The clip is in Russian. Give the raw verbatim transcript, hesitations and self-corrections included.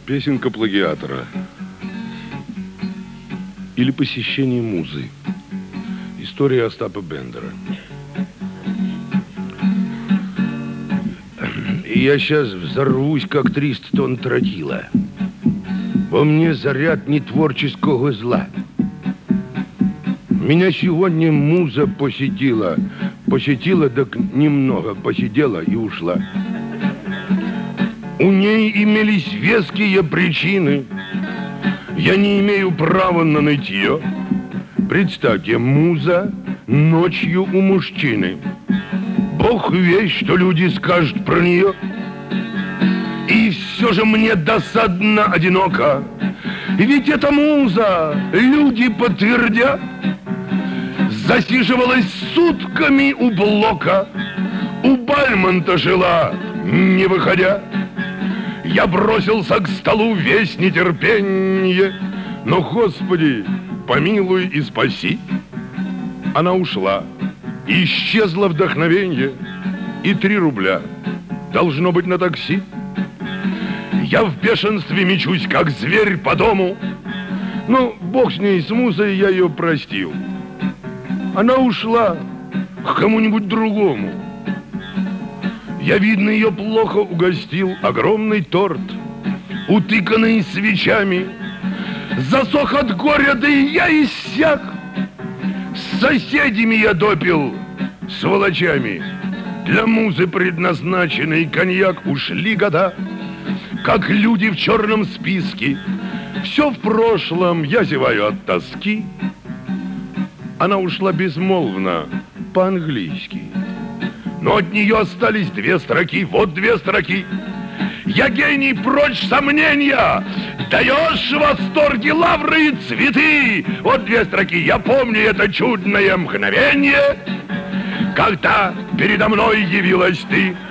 Песенка плагиатора. Или посещение музы. История Остапа Бендера. Я сейчас взорвусь, как триста тонн тротила. Во мне заряд нетворческого зла. Меня сегодня муза посетила. Посетила, так немного посидела и ушла. У ней имелись веские причины. Я не имею права на нытье. Представьте, муза ночью у мужчины. Бог весть, что люди скажут про нее. И все же мне досадно одиноко. Ведь эта муза, люди подтвердят, засиживалась сутками у блока, у Бальмонта жила, не выходя. Я бросился к столу весь нетерпенье, но, Господи, помилуй и спаси. Она ушла, и исчезло вдохновенье, и три рубля должно быть на такси. Я в бешенстве мечусь, как зверь по дому. Ну, бог с ней, с музой, я ее простил. Она ушла к кому-нибудь другому. Я, видно, ее плохо угостил. Огромный торт, утыканный свечами. Засох от горя, да и я иссяк. С соседями я допил, сволочами. Для музы предназначенный коньяк. Ушли года, как люди в черном списке. Все в прошлом, я зеваю от тоски. Она ушла безмолвно, по-английски. Но от нее остались две строки. Вот две строки. Я гений, прочь сомнения. Даешь в восторге лавры и цветы. Вот две строки. Я помню это чудное мгновение, когда передо мной явилась ты.